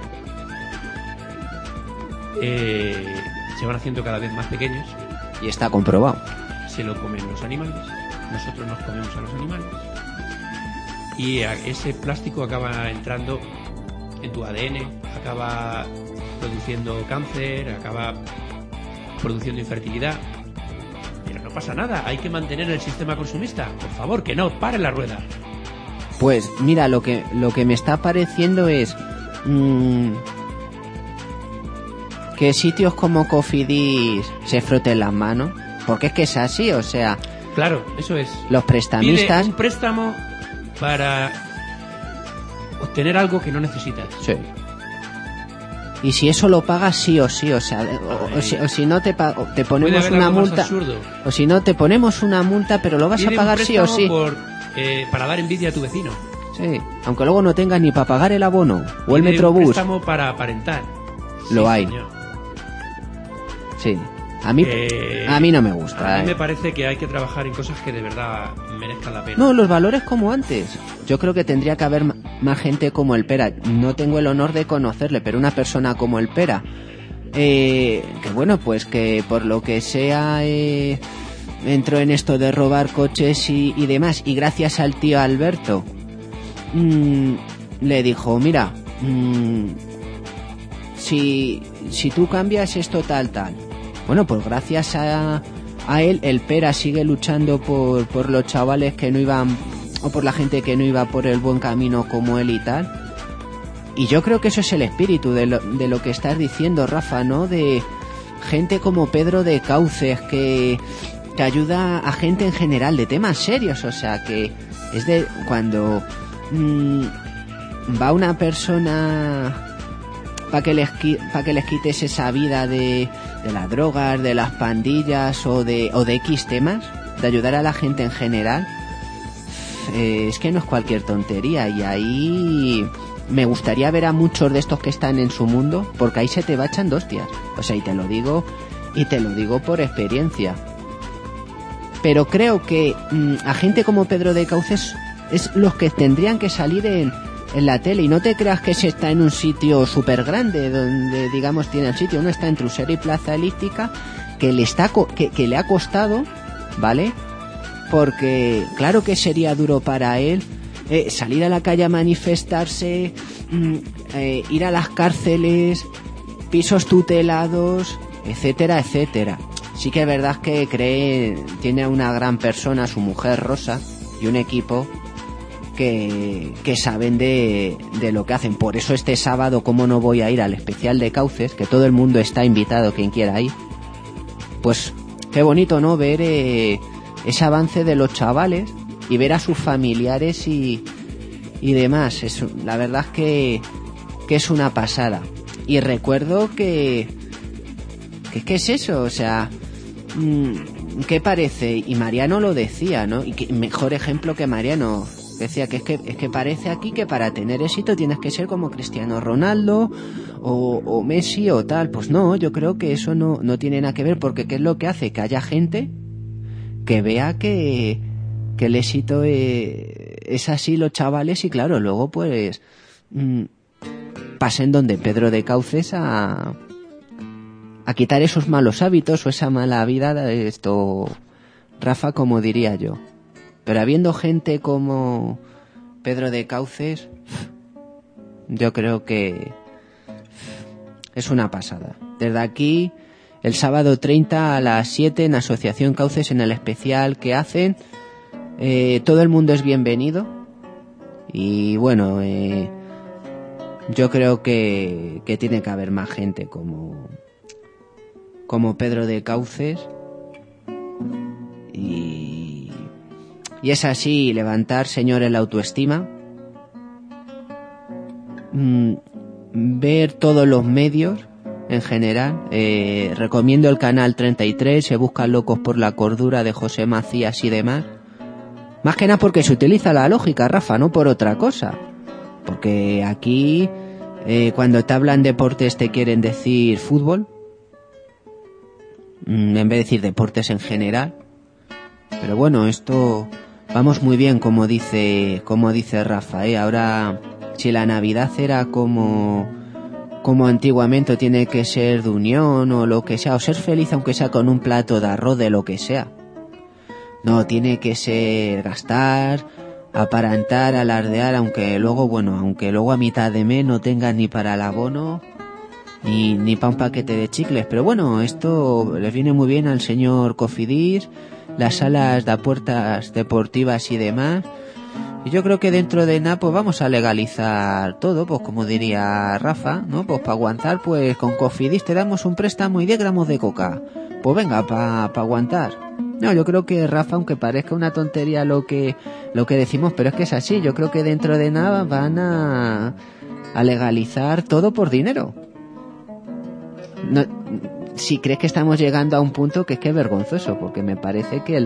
se van haciendo cada vez más pequeños. Y está comprobado. Se lo comen los animales, nosotros nos comemos a los animales, y ese plástico acaba entrando en tu ADN, acaba produciendo cáncer, acaba produciendo infertilidad. Pero no pasa nada, hay que mantener el sistema consumista. Por favor, que no pare la rueda. Pues mira, lo que me está pareciendo es que sitios como Cofidis se froten las manos, porque es que es así, o sea, Claro, eso es. Los prestamistas... Pide un préstamo para obtener algo que no necesitas. Sí. Y si eso lo pagas sí o sí, o sea, o si no te ponemos una multa, o si no te ponemos una multa, pero lo vas Pide a pagar un sí o sí. Para dar envidia a tu vecino. Sí, aunque luego no tengas ni para pagar el abono o el Pide metrobús. un préstamo para aparentar. Lo Sí, hay. señor. Sí. A mí no me gusta. A mí me parece que hay que trabajar en cosas que de verdad merezcan la pena. No, los valores como antes. Yo creo que tendría que haber más gente como el Pera. No tengo el honor de conocerle, pero una persona como el Pera, que bueno, pues que por lo que sea entró en esto de robar coches y demás, y gracias al tío Alberto le dijo, mira, si tú cambias esto tal. Bueno, pues gracias a él, el Pera sigue luchando por los chavales que no iban, o por la gente que no iba por el buen camino como él y tal. Y yo creo que eso es el espíritu de lo que estás diciendo, Rafa, ¿no? De gente como Pedro de Cauces que ayuda a gente en general de temas serios, o sea, que es de cuando va una persona para que les quites esa vida de las drogas, de las pandillas o de X temas, de ayudar a la gente en general, es que no es cualquier tontería. Y ahí me gustaría ver a muchos de estos que están en su mundo, porque ahí se te va echando hostias, o sea, y te lo digo por experiencia. Pero creo que a gente como Pedro de Cauces es los que tendrían que salir en la tele, y no te creas que se está en un sitio súper grande donde digamos tiene el sitio. Uno está entre Usera y Plaza Elíptica, que le ha costado, ¿vale? Porque claro que sería duro para él salir a la calle a manifestarse, ir a las cárceles, pisos tutelados, etcétera, etcétera. Sí que es verdad que tiene una gran persona, su mujer Rosa, y un equipo que saben de lo que hacen. Por eso este sábado, como no voy a ir al especial de Cauces, que todo el mundo está invitado, quien quiera ir, pues qué bonito, ¿no? Ver ese avance de los chavales y ver a sus familiares y demás. La verdad es que es una pasada. Y recuerdo que ¿qué es eso? O sea, ¿qué parece? Y Mariano lo decía, ¿no? Y que mejor ejemplo que Mariano decía que es que parece aquí que para tener éxito tienes que ser como Cristiano Ronaldo o Messi o tal. Pues no, yo creo que eso no tiene nada que ver, porque ¿qué es lo que hace? Que haya gente que vea que el éxito es así, los chavales, y claro, luego pues pasen donde Pedro de Cauces a quitar esos malos hábitos o esa mala vida de esto, Rafa, como diría yo. Pero habiendo gente como Pedro de Cauces, yo creo que es una pasada. Desde aquí, el sábado 30 a las 7 en Asociación Cauces, en el especial que hacen, todo el mundo es bienvenido. Y bueno, yo creo que tiene que haber más gente como Pedro de Cauces, y es así, levantar, señores, la autoestima, ver todos los medios en general. Recomiendo el canal 33, se buscan Locos por la Cordura, de José Macías y demás. Más que nada porque se utiliza la lógica, Rafa, no por otra cosa. Porque aquí, cuando te hablan deportes, te quieren decir fútbol, en vez de decir deportes en general. Pero bueno, esto vamos muy bien, como dice Rafa, Ahora, si la Navidad era como antiguamente, tiene que ser de unión o lo que sea, o ser feliz aunque sea con un plato de arroz, de lo que sea. No, tiene que ser gastar, aparentar, alardear, aunque luego a mitad de mes no tengas ni para el abono ni para un paquete de chicles. Pero bueno, esto les viene muy bien al señor Cofidis, las salas de apuestas deportivas y demás. Y yo creo que dentro de nada pues vamos a legalizar todo, pues como diría Rafa, ¿no? Pues para aguantar, pues con Cofidis te damos un préstamo y 10 gramos de coca. Pues venga, para aguantar. No, yo creo que, Rafa, aunque parezca una tontería lo que decimos, pero es que es así. Yo creo que dentro de nada van a legalizar todo por dinero. No, si crees que estamos llegando a un punto que es vergonzoso, porque me parece que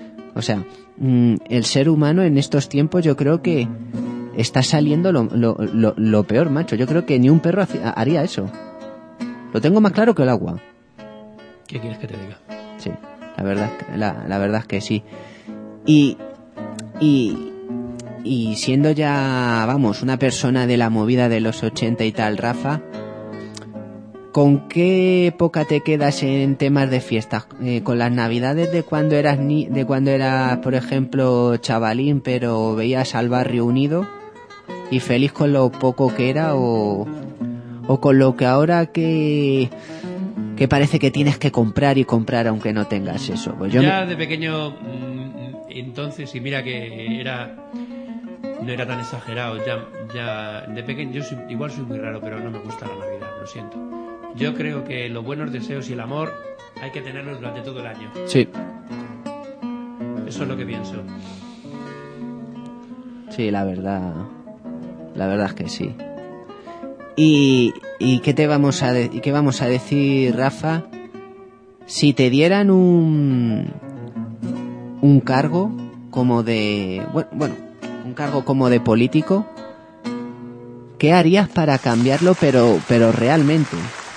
el ser humano en estos tiempos, yo creo que está saliendo lo peor, macho. Yo creo que ni un perro haría eso. Lo tengo más claro que el agua. ¿Qué quieres que te diga? Sí, la verdad es que sí. Y siendo ya, vamos, una persona de la movida de los 80 y tal, Rafa, ¿con qué época te quedas en temas de fiestas? ¿Con las navidades de cuando eras, por ejemplo, chavalín, pero veías al barrio unido y feliz con lo poco que era, o con lo que ahora que parece que tienes que comprar y comprar aunque no tengas eso? Pues yo de pequeño, entonces, y mira que no era tan exagerado, ya de pequeño, igual soy muy raro, pero no me gusta la Navidad, lo siento. Yo creo que los buenos deseos y el amor hay que tenerlos durante todo el año. Sí. Eso es lo que pienso. Sí, la verdad es que sí. ¿Y qué vamos a decir, Rafa? Si te dieran un cargo como de... Bueno, un cargo como de político, ¿qué harías para cambiarlo, pero realmente?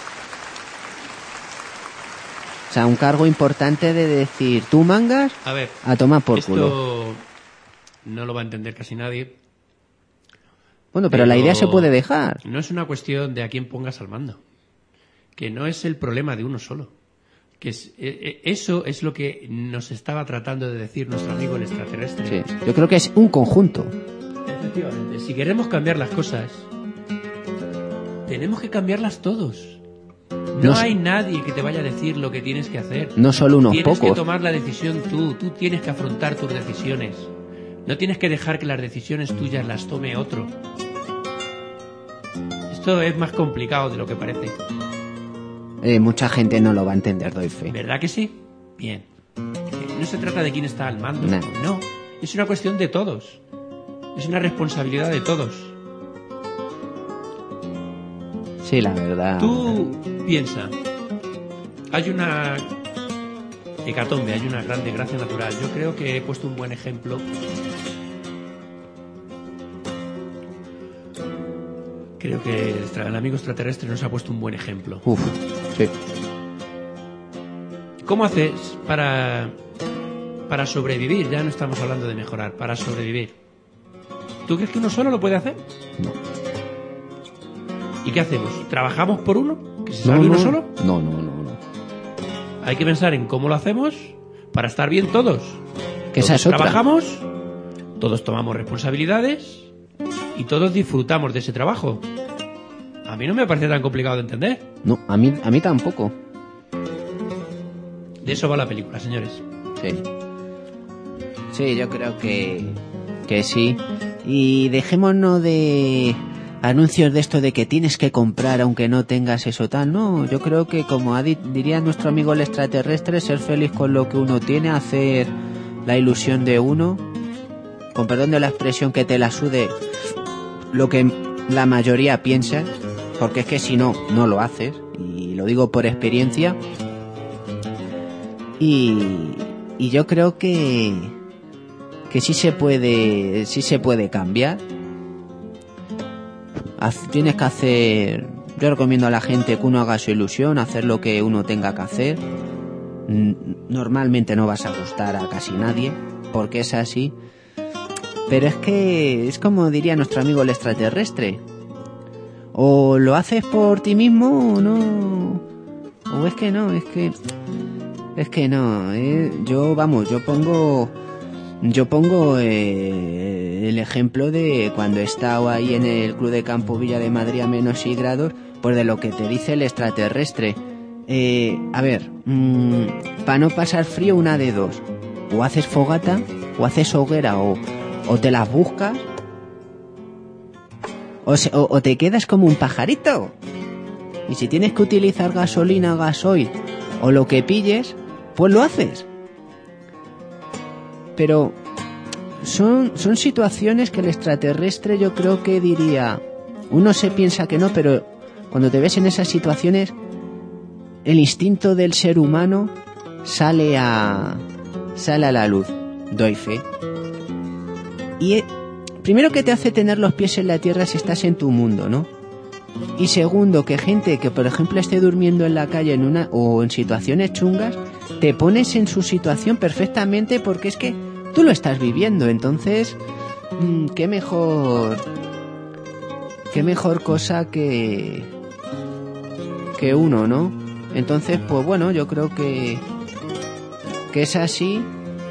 O sea, un cargo importante de decir, tú mangas, a ver, a tomar por culo. Esto no lo va a entender casi nadie. Bueno, pero la idea se puede dejar. No es una cuestión de a quién pongas al mando. Que no es el problema de uno solo. Eso es lo que nos estaba tratando de decir nuestro amigo el extraterrestre. Sí, yo creo que es un conjunto. Efectivamente. Si queremos cambiar las cosas, tenemos que cambiarlas todos. No hay nadie que te vaya a decir lo que tienes que hacer. No solo unos pocos. Tienes que tomar la decisión tú tienes que afrontar tus decisiones. No tienes que dejar que las decisiones tuyas las tome otro. Esto es más complicado de lo que parece. Mucha gente no lo va a entender, doy fe. ¿Verdad que sí? Bien. No se trata de quién está al mando. No. Es una cuestión de todos. Es una responsabilidad de todos. Sí, la verdad. Tú piensa. Hay una hecatombe, hay una gran desgracia natural. Yo creo que he puesto un buen ejemplo. Creo que el amigo extraterrestre nos ha puesto un buen ejemplo. Uf, sí. ¿Cómo haces para sobrevivir? Ya no estamos hablando de mejorar, para sobrevivir. ¿Tú crees que uno solo lo puede hacer? No. ¿Y qué hacemos? ¿Trabajamos por uno? ¿Que se salve uno solo? No. Hay que pensar en cómo lo hacemos para estar bien todos. Que esa es otra. Trabajamos, todos tomamos responsabilidades y todos disfrutamos de ese trabajo. A mí no me parece tan complicado de entender. No, a mí tampoco. De eso va la película, señores. Sí, yo creo que sí. Y dejémonos de anuncios de esto de que tienes que comprar aunque no tengas eso tal. No, yo creo que, como diría nuestro amigo el extraterrestre, ser feliz con lo que uno tiene, hacer la ilusión de uno, con perdón de la expresión, que te la sude lo que la mayoría piensa, porque es que si no lo haces, y lo digo por experiencia. Y yo creo que sí se puede cambiar. Tienes que hacer... Yo recomiendo a la gente que uno haga su ilusión, hacer lo que uno tenga que hacer. Normalmente no vas a gustar a casi nadie, porque es así. Pero es que es como diría nuestro amigo el extraterrestre. O lo haces por ti mismo o no. O es que no, es que no. Yo pongo el ejemplo de cuando he estado ahí en el Club de Campo Villa de Madrid a -6 grados, pues de lo que te dice el extraterrestre. A ver, para no pasar frío, una de dos: o haces fogata, o haces hoguera, o te las buscas, o te quedas como un pajarito. Y si tienes que utilizar gasolina, gasoil o lo que pilles, pues lo haces. pero son situaciones que el extraterrestre yo creo que diría, uno se piensa que no, pero cuando te ves en esas situaciones, el instinto del ser humano sale a la luz, doy fe. Y primero que te hace tener los pies en la tierra si estás en tu mundo, ¿no? Y segundo, que gente que por ejemplo esté durmiendo en la calle o en situaciones chungas, te pones en su situación perfectamente porque es que tú lo estás viviendo. Entonces, qué mejor cosa que uno, ¿no? Entonces, pues bueno, yo creo que es así.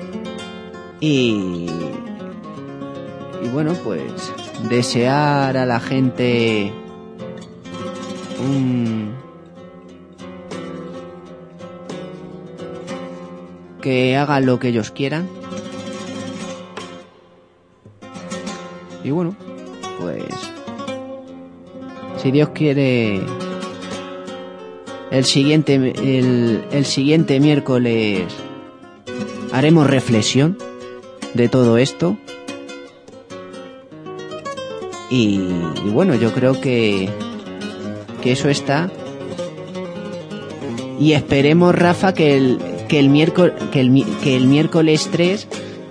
Y bueno, pues desear a la gente que hagan lo que ellos quieran. Y bueno, pues si Dios quiere, el siguiente miércoles haremos reflexión de todo esto. Y bueno, yo creo que eso está. Y esperemos, Rafa, que el miércoles 3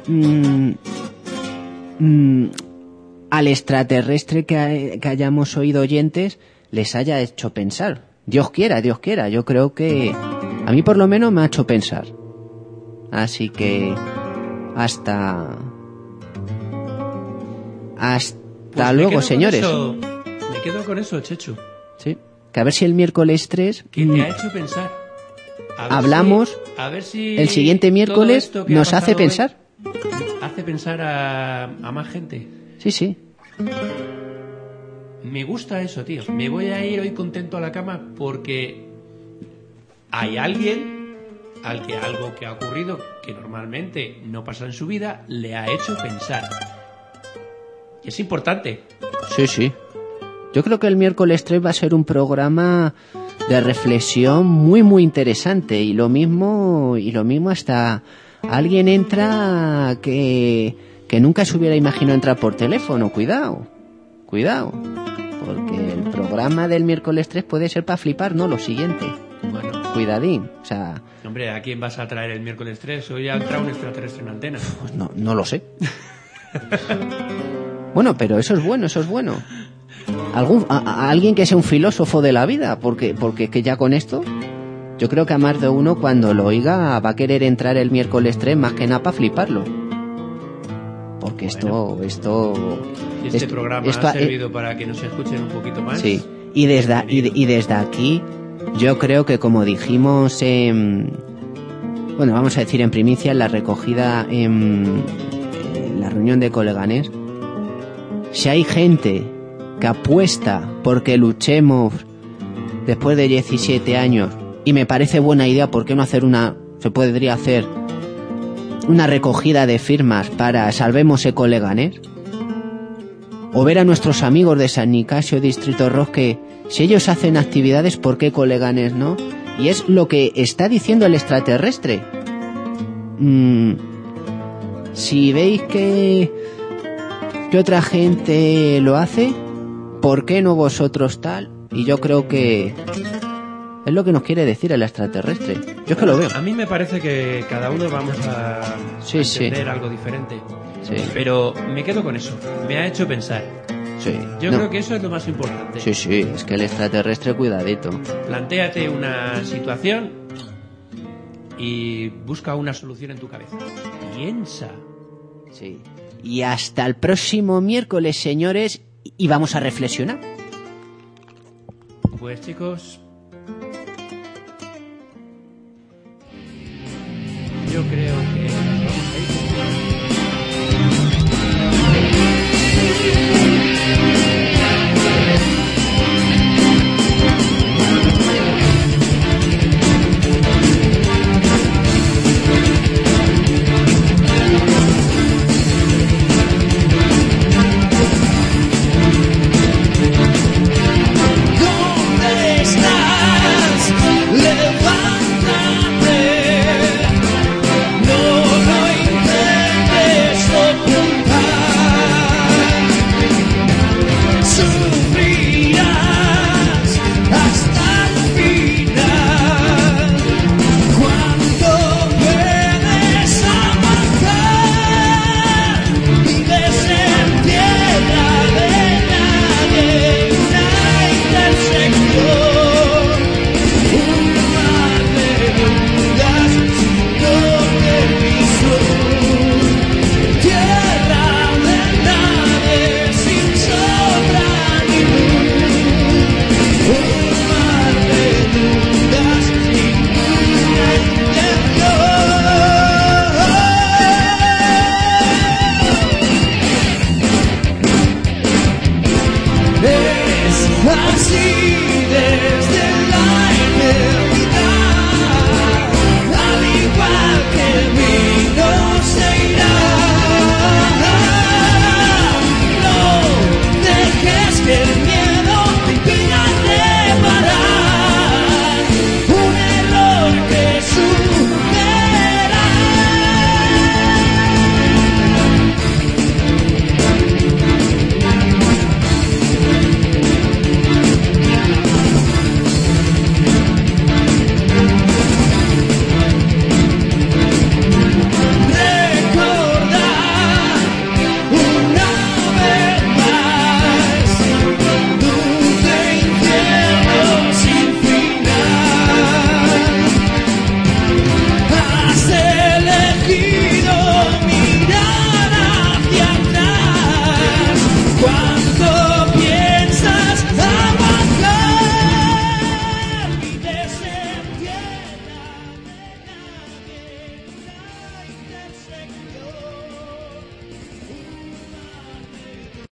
al extraterrestre que hayamos oído oyentes les haya hecho pensar. Dios quiera. Yo creo que a mí por lo menos me ha hecho pensar. Así que hasta Pues luego, señores. Me quedo con eso, Chechu. Sí. Que a ver si el miércoles 3 que te ha hecho pensar. Hablamos. A ver si el siguiente miércoles nos hace pensar. Hace pensar a más gente. Sí. Me gusta eso, tío. Me voy a ir hoy contento a la cama porque hay alguien al que algo que ha ocurrido que normalmente no pasa en su vida le ha hecho pensar. Y es importante. Sí. Yo creo que el miércoles 3 va a ser un programa de reflexión muy muy interesante y lo mismo hasta alguien entra que nunca se hubiera imaginado entrar por teléfono. Cuidado, porque el programa del miércoles 3 puede ser para flipar, no lo siguiente. Bueno, cuidadín, o sea... Hombre, ¿a quién vas a traer el miércoles 3? Hoy ha entrado un extraterrestre en antena. Pues no lo sé. Bueno, pero eso es bueno. A alguien que sea un filósofo de la vida, porque que ya con esto, yo creo que a más de uno cuando lo oiga va a querer entrar el miércoles 3 más que nada para fliparlo. Porque Este programa ha servido para que nos escuchen un poquito más. Sí, y desde aquí, yo creo que como dijimos vamos a decir en primicia, en la recogida en la reunión de Coleganés, si hay gente que apuesta porque luchemos después de 17 años, y me parece buena idea, ¿por qué no se podría hacer una recogida de firmas para Salvemos Coleganés? O ver a nuestros amigos de San Nicasio, Distrito Ross, que si ellos hacen actividades, ¿por qué Coleganés no? Y es lo que está diciendo el extraterrestre. Si veis que otra gente lo hace, ¿por qué no vosotros tal? Y yo creo que es lo que nos quiere decir el extraterrestre. Yo es que lo veo. A mí me parece que cada uno vamos a entender algo diferente. Sí. Pero me quedo con eso. Me ha hecho pensar. Sí. Yo creo que eso es lo más importante. Sí. Es que el extraterrestre, cuidadito. Plantéate una situación y busca una solución en tu cabeza. Piensa. Sí. Y hasta el próximo miércoles, señores, y vamos a reflexionar. Pues chicos, yo creo que nos vamos a ir. Levántate, no Venga.